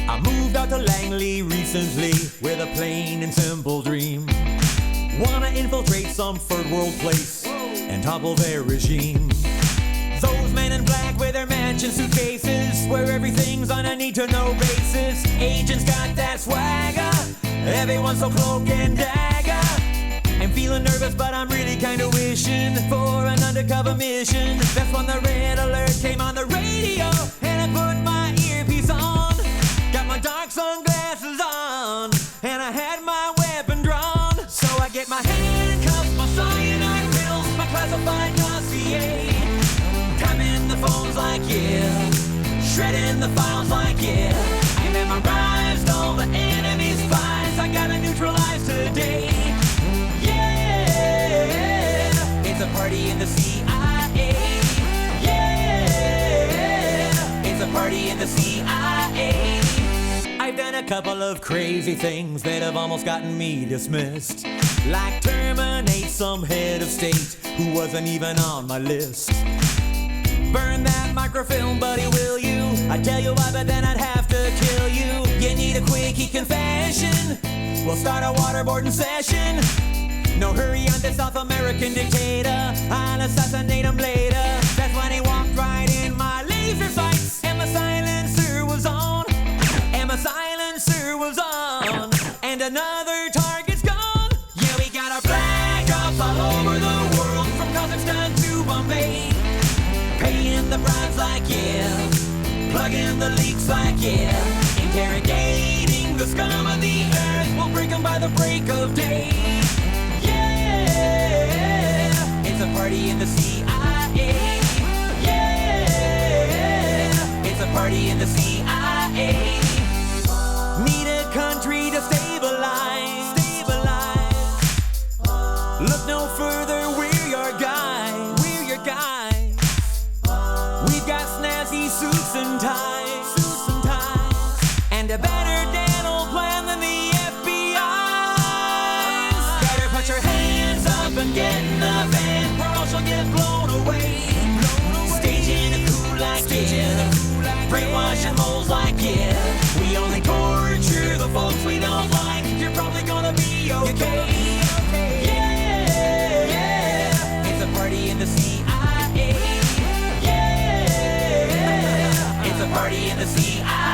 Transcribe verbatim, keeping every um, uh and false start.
I moved out to Langley recently with a plain and simple dream. Wanna infiltrate some third world place and topple their regime. Those men in black with their mansion suitcases, where everything's on a need-to-know basis. Agents got that swagger, everyone's so cloak and dagger. I'm feeling nervous, but I'm really kinda wishing for an undercover mission. That's when the red alert came on the radio, and I put my earpiece on. Got my dark sunglasses on, and I had my weapon drawn. So I get my handcuffs, my cyanide pills, my classified dossier. Tapping the phones like yeah, shredding the files like yeah. I memorized all the enemy's spies, I gotta neutralize today. It's a party in the C I A. Yeah, it's a party in the C I A. I've done a couple of crazy things that have almost gotten me dismissed, like terminate some head of state who wasn't even on my list. Burn that microfilm, buddy, will you? I'd tell you why, but then I'd have to kill you. You need a quickie confession, we'll start a waterboarding session. No hurry on this South American dictator, I'll assassinate him later. That's when he walked right in my laser sights, and my silencer was on, and my silencer was on, and another target's gone. Yeah, we got our flag up all over the world, from Kazakhstan to Bombay. Paying the bribes like yeah, plugging the leaks like yeah, interrogating the scum of the earth, we'll break them by the break of day. Yeah, it's a party in the C I A. Yeah, it's a party in the C I A. Need a country to stabilize, stabilize. Look no further, we're your guys, we're your guys. We've got snazzy suits and ties, suits and ties, and a better dental plan than the F B I's. Better put your hands up and get in the van, or else you'll get blown away. Staging a coup like yeah, brainwashing moles like yeah. We only torture the folks we don't like. You're probably gonna be okay. Yeah, it's a party in the C I A. Yeah, it's a party in the C I A.